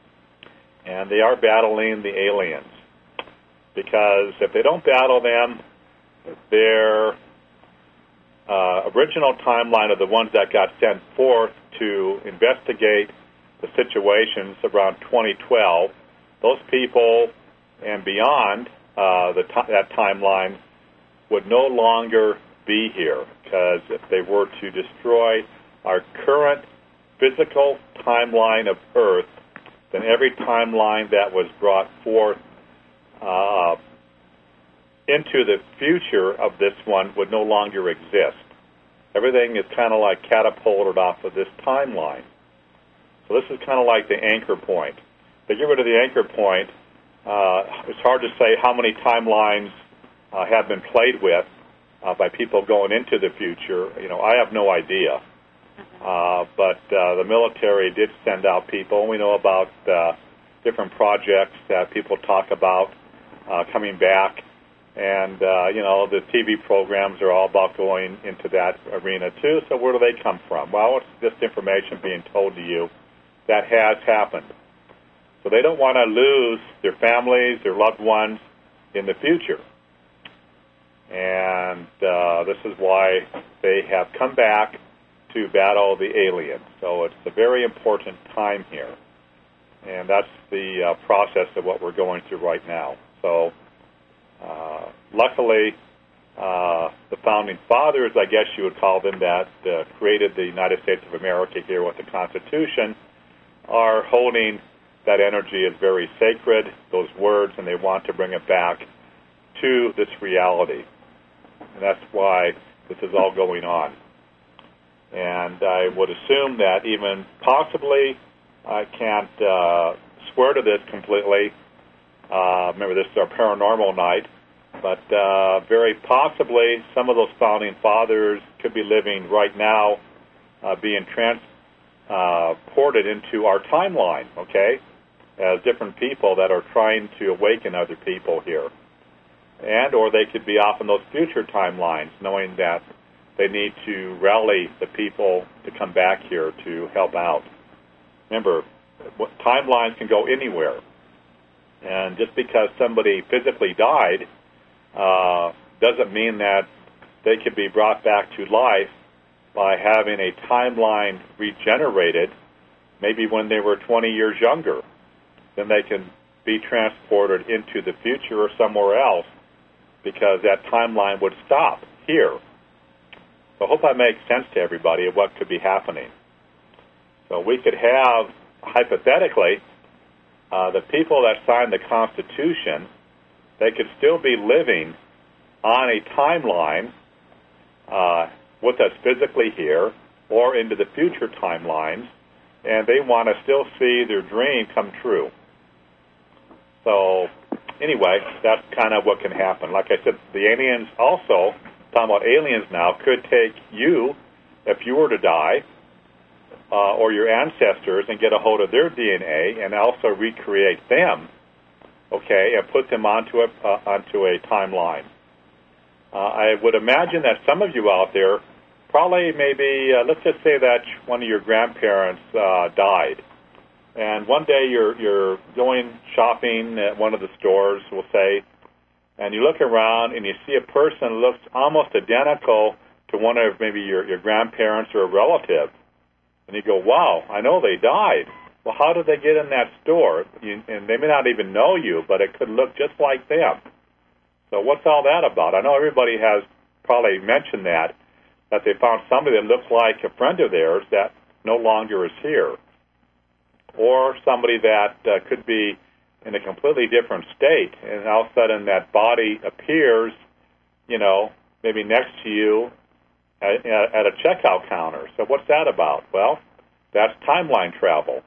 And they are battling the aliens. Because if they don't battle them, their uh, original timeline of the ones that got sent forth to investigate the situations around twenty twelve, those people and beyond uh, the t- that timeline would no longer be here. Because if they were to destroy our current physical timeline of Earth, then every timeline that was brought forth uh, into the future of this one would no longer exist. Everything is kind of like catapulted off of this timeline. So this is kind of like the anchor point. If they get rid of the anchor point, uh, it's hard to say how many timelines uh, have been played with uh, by people going into the future. You know, I have no idea. Uh, but uh, the military did send out people. And we know about uh, different projects that people talk about uh, coming back. And, uh, you know, the T V programs are all about going into that arena, too. So where do they come from? Well, it's just information being told to you that has happened. So they don't want to lose their families, their loved ones in the future. And uh, this is why they have come back to battle the aliens. So it's a very important time here. And that's the uh, process of what we're going through right now. So, uh, luckily, uh, the founding fathers, I guess you would call them, that uh, created the United States of America here with the Constitution, are holding that energy as very sacred, those words, and they want to bring it back to this reality. And that's why this is all going on. And I would assume that even possibly, I can't uh, swear to this completely. Uh, remember, this is our paranormal night. But uh, very possibly, some of those founding fathers could be living right now, uh, being transported uh, into our timeline, okay, as different people that are trying to awaken other people here. And or they could be off in those future timelines, knowing that they need to rally the people to come back here to help out. Remember, timelines can go anywhere. And just because somebody physically died uh, doesn't mean that they could be brought back to life by having a timeline regenerated, maybe when they were twenty years younger. Then they can be transported into the future or somewhere else because that timeline would stop here. So I hope that makes sense to everybody of what could be happening. So we could have, hypothetically, uh, the people that signed the Constitution, they could still be living on a timeline uh, with us physically here or into the future timelines, and they want to still see their dream come true. So anyway, that's kind of what can happen. Like I said, the aliens also, talking about aliens now, could take you, if you were to die, uh, or your ancestors, and get a hold of their D N A and also recreate them, okay, and put them onto a, uh, onto a timeline. Uh, I would imagine that some of you out there, probably maybe, uh, let's just say that one of your grandparents uh, died. And one day you're you're going shopping at one of the stores, we'll say, and you look around and you see a person who looks almost identical to one of maybe your, your grandparents or a relative. And you go, wow, I know they died. Well, how did they get in that store? You, and they may not even know you, but it could look just like them. So what's all that about? I know everybody has probably mentioned that, that they found somebody that looks like a friend of theirs that no longer is here. Or somebody that uh, could be in a completely different state, and all of a sudden that body appears, you know, maybe next to you at, at a checkout counter. So what's that about? Well, that's timeline travel.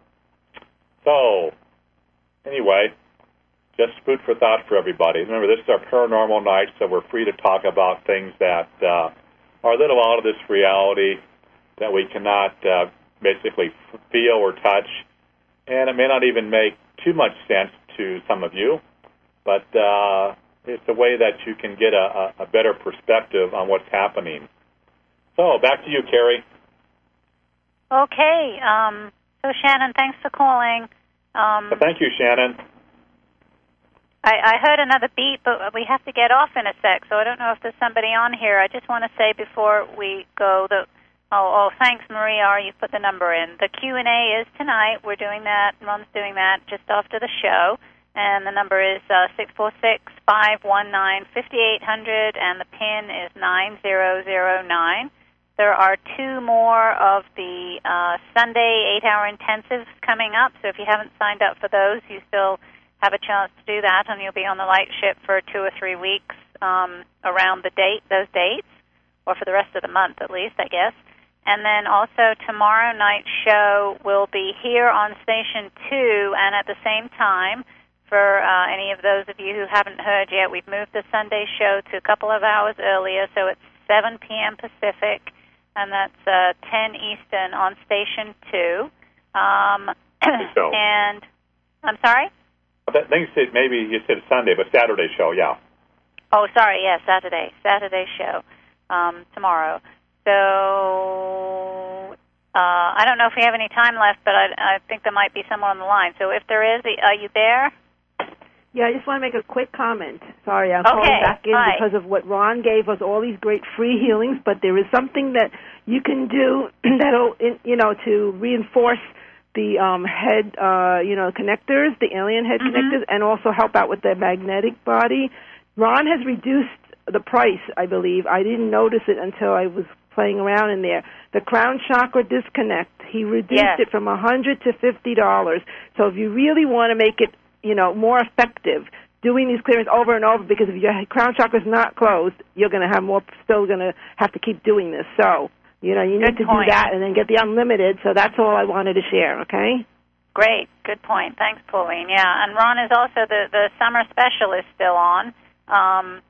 So, anyway, just food for thought for everybody. Remember, this is our paranormal night, so we're free to talk about things that uh, are a little out of this reality that we cannot uh, basically feel or touch. And it may not even make too much sense to some of you, but uh, it's a way that you can get a, a better perspective on what's happening. So, back to you, Carrie. Okay. Um, so, Shannon, thanks for calling. Um, well, thank you, Shannon. I, I heard another beep, but we have to get off in a sec, so I don't know if there's somebody on here. I just want to say before we go that Oh, oh, thanks, Maria. You put the number in. The Q and A is tonight. We're doing that. Ron's doing that just after the show. And the number is uh, six four six, five one nine, five eight zero zero, and the PIN is nine zero zero nine. There are two more of the uh, Sunday eight-hour intensives coming up, so if you haven't signed up for those, you still have a chance to do that, and you'll be on the light ship for two or three weeks um, around the date, those dates, or for the rest of the month at least, I guess. And then also tomorrow night's show will be here on Station two, and at the same time, for uh, any of those of you who haven't heard yet, we've moved the Sunday show to a couple of hours earlier, so it's seven p.m. Pacific, and that's uh, ten Eastern on Station two. Um, and, I'm sorry? I think you said, maybe you said Sunday, but Saturday show, yeah. Oh, sorry, yeah, Saturday. Saturday show um, tomorrow. So, uh, I don't know if we have any time left, but I, I think there might be someone on the line. So if there is, are you there? Yeah, I just want to make a quick comment. Sorry, I'm okay. calling back in Hi. because of what Ron gave us, all these great free healings, but there is something that you can do that'll, you know, to reinforce the um, head, uh, you know, connectors, the alien head Mm-hmm. connectors, and also help out with the magnetic body. Ron has reduced the price, I believe. I didn't notice it until I was playing around in there. The crown chakra disconnect, he reduced Yes. it from one hundred dollars to fifty dollars. So if you really want to make it, you know, more effective, doing these clearings over and over, because if your crown chakra is not closed, you're going to have more, still going to have to keep doing this. So, you know, you need Good to point. do that and then get the unlimited. So that's all I wanted to share, okay? Great. Good point. Thanks, Pauline. Yeah, and Ron is also the, the summer special is still on um,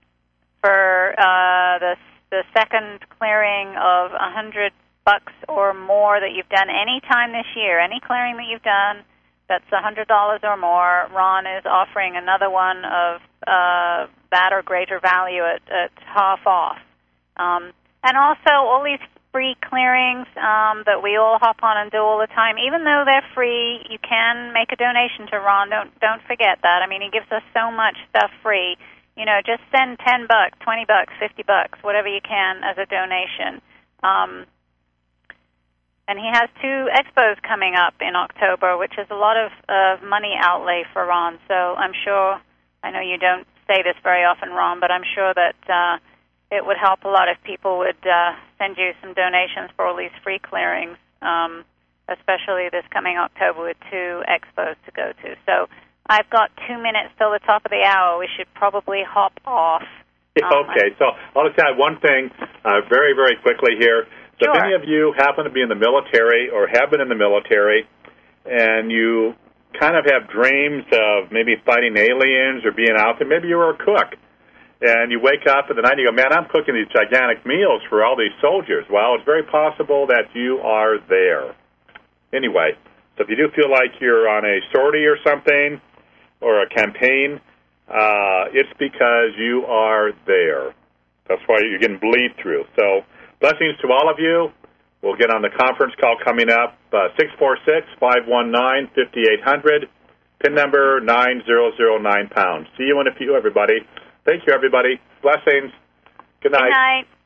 for uh, the the second clearing of a hundred bucks or more that you've done any time this year. Any clearing that you've done that's a hundred dollars or more, Ron is offering another one of uh, that or greater value at, at half off. Um, and also all these free clearings um, that we all hop on and do all the time. Even though they're free, you can make a donation to Ron. Don't don't forget that. I mean, he gives us so much stuff free. You know, just send ten bucks, twenty bucks, fifty bucks, whatever you can as a donation. Um, and he has two expos coming up in October, which is a lot of uh, money outlay for Ron. So I'm sure, I know you don't say this very often, Ron, but I'm sure that uh, it would help a lot if people would uh, send you some donations for all these free clearings, um, especially this coming October with two expos to go to. So I've got two minutes till the top of the hour. We should probably hop off. Um, Okay, so I'll just add one thing uh, very, very quickly here. So Sure. if any of you happen to be in the military or have been in the military and you kind of have dreams of maybe fighting aliens or being out there, maybe you were a cook, and you wake up in the night and you go, man, I'm cooking these gigantic meals for all these soldiers. Well, it's very possible that you are there. Anyway, so if you do feel like you're on a sortie or something or a campaign, uh, it's because you are there. That's why you're getting bleed through. So blessings to all of you. We'll get on the conference call coming up, uh, six four six, five one nine, five eight zero zero, PIN number nine zero zero nine pounds. See you in a few, everybody. Thank you, everybody. Blessings. Good night. Good night.